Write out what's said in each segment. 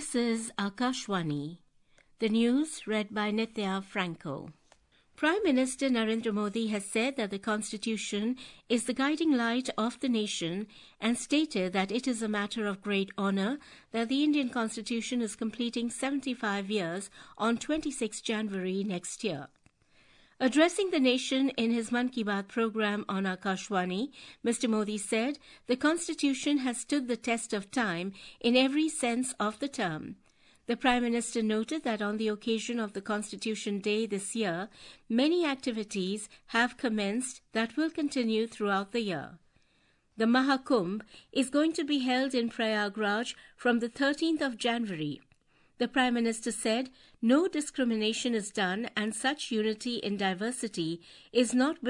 This is Akashwani. The news read by Nithya Franco. Prime Minister Narendra Modi has said that the Constitution is the guiding light of the nation and stated that it is a matter of great honour that the Indian Constitution is completing 75 years on 26 January next year. Addressing the nation in his Mann Ki Baat program on Akashwani, Mr. Modi said, "The Constitution has stood the test of time in every sense of the term." The Prime Minister noted that on the occasion of the Constitution Day this year, many activities have commenced that will continue throughout the year. The Mahakumbh is going to be held in Prayagraj from the 13th of January. The Prime Minister said, "No discrimination is done and such unity in diversity is not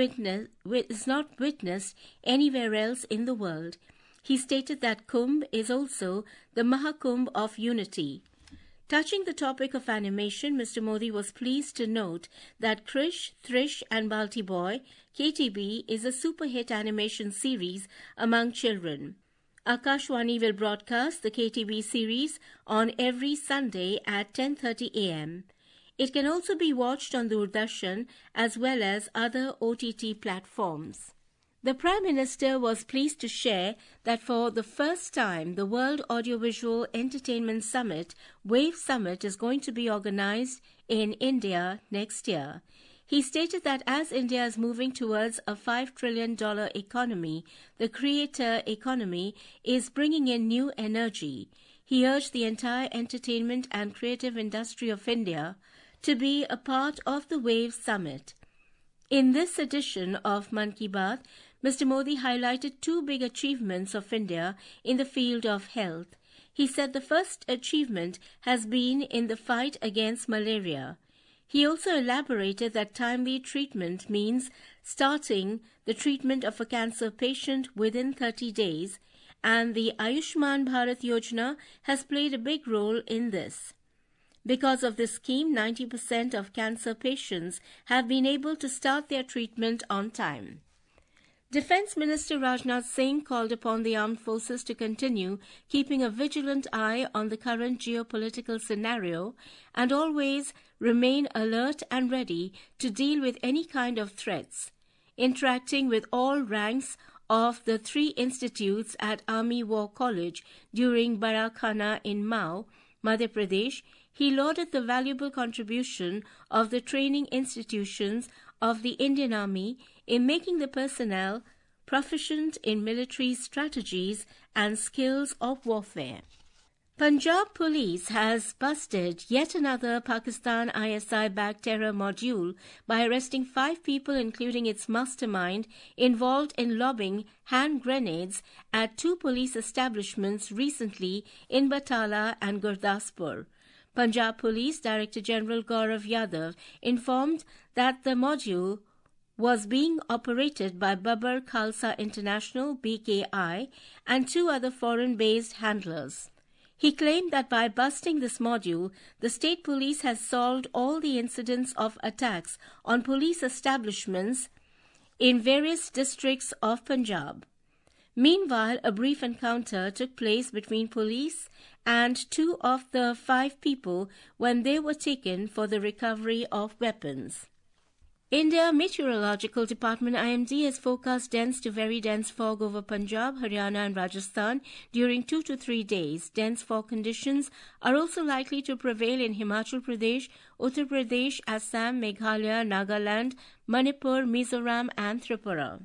witnessed anywhere else in the world." He stated that Kumbh is also the Mahakumbh of unity. Touching the topic of animation, Mr. Modi was pleased to note that Krish, Thrish and Balti Boy, KTB, is a super hit animation series among children. Akashwani will broadcast the KTB series on every Sunday at 10:30 a.m. It can also be watched on Doordarshan as well as other OTT platforms. The Prime Minister was pleased to share that for the first time, the World Audiovisual Entertainment Summit, WAVE Summit, is going to be organized in India next year. He stated that as India is moving towards a $5 trillion economy, the creator economy is bringing in new energy. He urged the entire entertainment and creative industry of India to be a part of the WAVE Summit. In this edition of Mann Ki Baat, Mr. Modi highlighted two big achievements of India in the field of health. He said the first achievement has been in the fight against malaria. He also elaborated that timely treatment means starting the treatment of a cancer patient within 30 days, and the Ayushman Bharat Yojana has played a big role in this. Because of this scheme, 90% of cancer patients have been able to start their treatment on time. Defence Minister Rajnath Singh called upon the armed forces to continue keeping a vigilant eye on the current geopolitical scenario and always remain alert and ready to deal with any kind of threats. Interacting with all ranks of the 3 institutes at Army War College during Barakhana in Mao, Madhya Pradesh, he lauded the valuable contribution of the training institutions of the Indian Army in making the personnel proficient in military strategies and skills of warfare. Punjab Police has busted yet another Pakistan ISI-backed terror module by arresting 5 people, including its mastermind, involved in lobbing hand grenades at 2 police establishments recently in Batala and Gurdaspur. Punjab Police Director General Gaurav Yadav informed that the module was being operated by Babar Khalsa International (BKI) and 2 other foreign-based handlers. He claimed that by busting this module, the state police has solved all the incidents of attacks on police establishments in various districts of Punjab. Meanwhile, a brief encounter took place between police and 2 of the 5 people when they were taken for the recovery of weapons. India Meteorological Department IMD has forecast dense to very dense fog over Punjab, Haryana and Rajasthan during 2 to 3 days. Dense fog conditions are also likely to prevail in Himachal Pradesh, Uttar Pradesh, Assam, Meghalaya, Nagaland, Manipur, Mizoram and Tripura.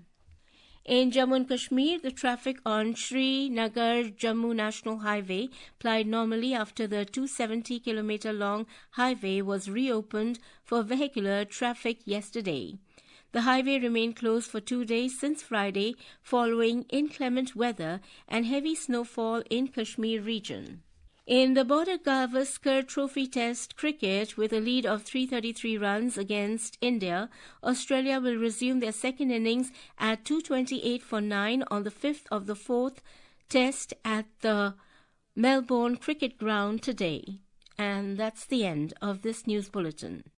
In Jammu and Kashmir, the traffic on Srinagar-Jammu National Highway plied normally after the 270-kilometer-long highway was reopened for vehicular traffic yesterday. The highway remained closed for 2 days since Friday following inclement weather and heavy snowfall in Kashmir region. In the Border Gavaskar Trophy Test cricket, with a lead of 333 runs against India, Australia will resume their second innings at 228 for 9 on the 5th of the 4th Test at the Melbourne Cricket Ground today. And that's the end of this news bulletin.